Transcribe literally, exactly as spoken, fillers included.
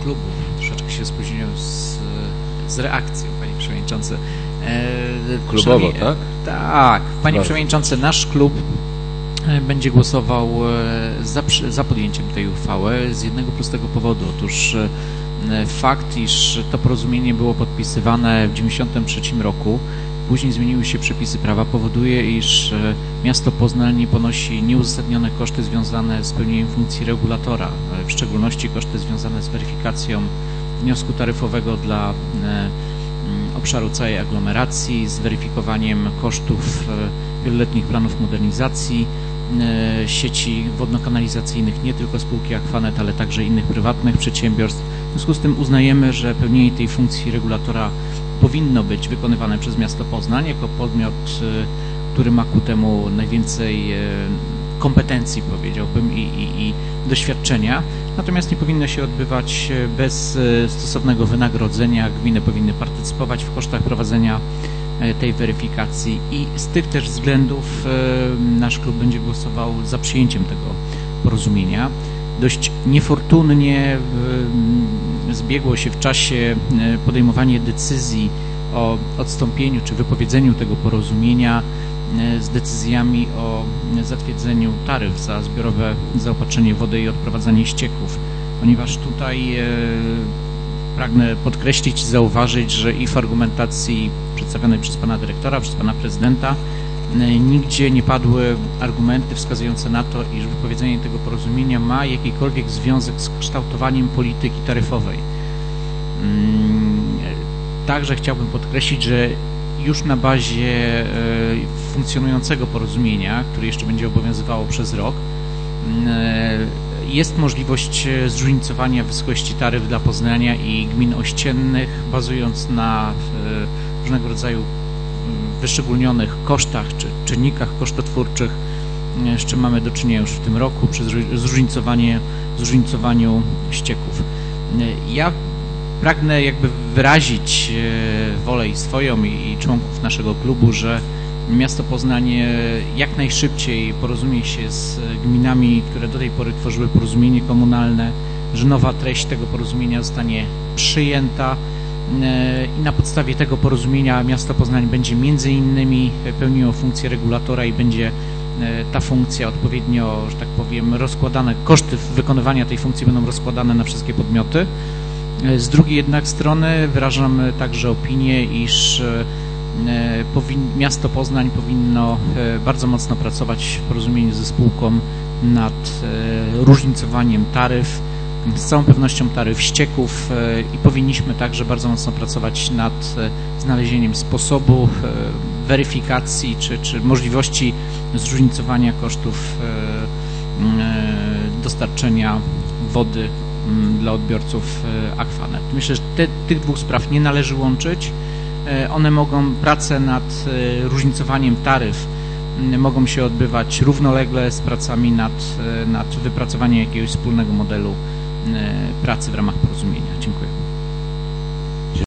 klubu. Troszeczkę się spóźniłem z, z reakcją, Panie Przewodniczący. Klubowo, tak? Tak. Panie Bardzo. Przewodniczący, nasz klub będzie głosował za, za podjęciem tej uchwały z jednego prostego powodu. Otóż fakt, iż to porozumienie było podpisywane w dziewięćdziesiątym trzecim roku, później zmieniły się przepisy prawa, powoduje, iż miasto Poznań nie ponosi nieuzasadnione koszty związane z pełnieniem funkcji regulatora, w szczególności koszty związane z weryfikacją wniosku taryfowego dla obszaru całej aglomeracji, z weryfikowaniem kosztów wieloletnich planów modernizacji sieci wodno-kanalizacyjnych, nie tylko spółki Aquanet, ale także innych prywatnych przedsiębiorstw. W związku z tym uznajemy, że pełnienie tej funkcji regulatora powinno być wykonywane przez miasto Poznań jako podmiot, który ma ku temu najwięcej kompetencji, powiedziałbym, i, i, i doświadczenia. Natomiast nie powinno się odbywać bez stosownego wynagrodzenia. Gminy powinny partycypować w kosztach prowadzenia tej weryfikacji i z tych też względów nasz klub będzie głosował za przyjęciem tego porozumienia. Dość niefortunnie zbiegło się w czasie podejmowanie decyzji o odstąpieniu czy wypowiedzeniu tego porozumienia z decyzjami o zatwierdzeniu taryf za zbiorowe zaopatrzenie wody i odprowadzanie ścieków, ponieważ tutaj pragnę podkreślić i zauważyć, że i w argumentacji przedstawionej przez pana dyrektora, przez pana prezydenta nigdzie nie padły argumenty wskazujące na to, iż wypowiedzenie tego porozumienia ma jakikolwiek związek z kształtowaniem polityki taryfowej. Także chciałbym podkreślić, że już na bazie funkcjonującego porozumienia, które jeszcze będzie obowiązywało przez rok, jest możliwość zróżnicowania wysokości taryf dla Poznania i gmin ościennych, bazując na różnego rodzaju wyszczególnionych kosztach czy czynnikach kosztotwórczych, z czym mamy do czynienia już w tym roku przy zróżnicowanie, zróżnicowaniu ścieków. Ja pragnę jakby wyrazić wolę i swoją i członków naszego klubu, że miasto Poznań jak najszybciej porozumie się z gminami, które do tej pory tworzyły porozumienie komunalne, że nowa treść tego porozumienia zostanie przyjęta i na podstawie tego porozumienia miasto Poznań będzie między innymi pełniło funkcję regulatora i będzie ta funkcja odpowiednio, że tak powiem, rozkładane, koszty wykonywania tej funkcji będą rozkładane na wszystkie podmioty. Z drugiej jednak strony wyrażam także opinię, iż miasto Poznań powinno bardzo mocno pracować w porozumieniu ze spółką nad różnicowaniem taryf, z całą pewnością taryf ścieków i powinniśmy także bardzo mocno pracować nad znalezieniem sposobu weryfikacji czy, czy możliwości zróżnicowania kosztów dostarczenia wody dla odbiorców Aquanet. Myślę, że te, tych dwóch spraw nie należy łączyć. One mogą, prace nad różnicowaniem taryf mogą się odbywać równolegle z pracami nad, nad wypracowaniem jakiegoś wspólnego modelu pracy w ramach porozumienia. Dziękuję.